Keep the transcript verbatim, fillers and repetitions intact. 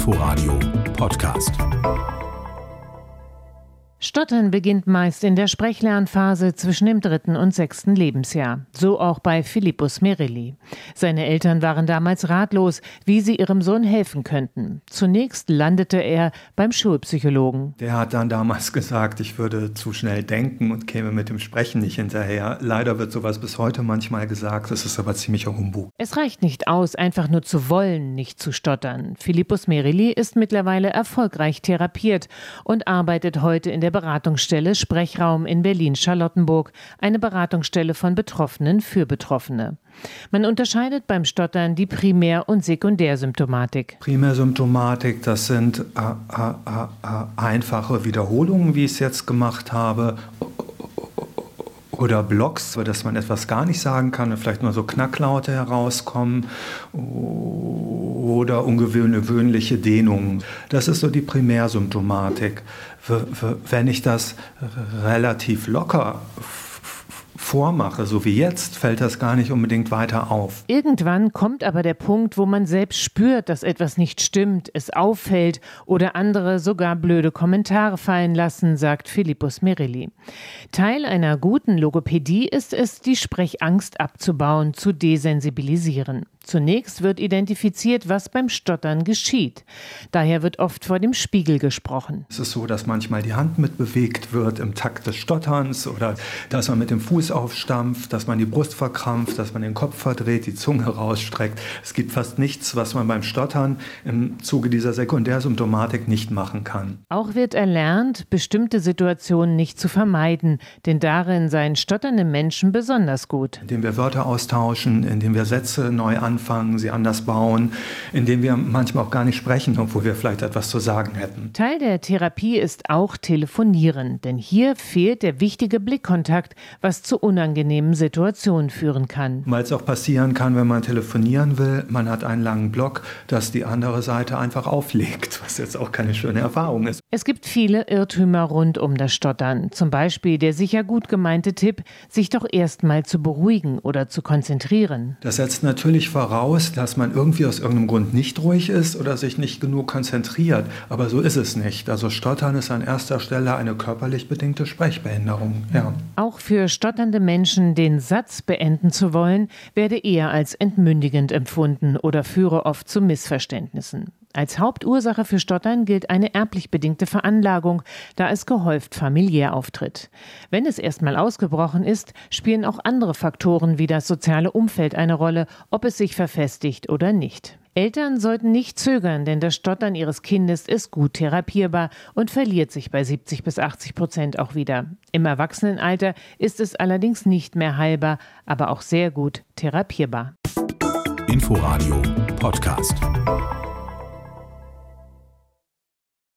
Inforadio Podcast. Stottern beginnt meist in der Sprechlernphase zwischen dem dritten und sechsten Lebensjahr. So auch bei Philippus Merilli. Seine Eltern waren damals ratlos, wie sie ihrem Sohn helfen könnten. Zunächst landete er beim Schulpsychologen. Der hat dann damals gesagt, ich würde zu schnell denken und käme mit dem Sprechen nicht hinterher. Leider wird sowas bis heute manchmal gesagt, das ist aber ziemlicher Humbug. Es reicht nicht aus, einfach nur zu wollen, nicht zu stottern. Philippus Merilli ist mittlerweile erfolgreich therapiert und arbeitet heute in der Beratungsstelle Sprechraum in Berlin-Charlottenburg, eine Beratungsstelle von Betroffenen für Betroffene. Man unterscheidet beim Stottern die Primär- und Sekundärsymptomatik. Primärsymptomatik, das sind äh, äh, äh, einfache Wiederholungen, wie ich es jetzt gemacht habe, oder Blocks, dass man etwas gar nicht sagen kann und vielleicht nur so Knacklaute herauskommen oder ungewöhnliche Dehnungen. Das ist so die Primärsymptomatik. Wenn ich das relativ locker vormache, so wie jetzt, fällt das gar nicht unbedingt weiter auf. Irgendwann kommt aber der Punkt, wo man selbst spürt, dass etwas nicht stimmt, es auffällt oder andere sogar blöde Kommentare fallen lassen, sagt Philippus Merilli. Teil einer guten Logopädie ist es, die Sprechangst abzubauen, zu desensibilisieren. Zunächst wird identifiziert, was beim Stottern geschieht. Daher wird oft vor dem Spiegel gesprochen. Es ist so, dass manchmal die Hand mitbewegt wird im Takt des Stotterns oder dass man mit dem Fuß aufstampft, dass man die Brust verkrampft, dass man den Kopf verdreht, die Zunge rausstreckt. Es gibt fast nichts, was man beim Stottern im Zuge dieser Sekundärsymptomatik nicht machen kann. Auch wird erlernt, bestimmte Situationen nicht zu vermeiden, denn darin seien stotternde Menschen besonders gut. Indem wir Wörter austauschen, indem wir Sätze neu anfangen, sie anders bauen, indem wir manchmal auch gar nicht sprechen, obwohl wir vielleicht etwas zu sagen hätten. Teil der Therapie ist auch Telefonieren, denn hier fehlt der wichtige Blickkontakt, was zu unangenehmen Situationen führen kann. Weil es auch passieren kann, wenn man telefonieren will, man hat einen langen Block, dass die andere Seite einfach auflegt, was jetzt auch keine schöne Erfahrung ist. Es gibt viele Irrtümer rund um das Stottern. Zum Beispiel der sicher gut gemeinte Tipp, sich doch erst mal zu beruhigen oder zu konzentrieren. Das setzt natürlich voraus, dass man irgendwie aus irgendeinem Grund nicht ruhig ist oder sich nicht genug konzentriert. Aber so ist es nicht. Also Stottern ist an erster Stelle eine körperlich bedingte Sprechbehinderung. Ja. Auch für stotternde Menschen den Satz beenden zu wollen, werde eher als entmündigend empfunden oder führe oft zu Missverständnissen. Als Hauptursache für Stottern gilt eine erblich bedingte Veranlagung, da es gehäuft familiär auftritt. Wenn es erstmal ausgebrochen ist, spielen auch andere Faktoren wie das soziale Umfeld eine Rolle, ob es sich verfestigt oder nicht. Eltern sollten nicht zögern, denn das Stottern ihres Kindes ist gut therapierbar und verliert sich bei siebzig bis achtzig Prozent auch wieder. Im Erwachsenenalter ist es allerdings nicht mehr heilbar, aber auch sehr gut therapierbar. Inforadio Podcast.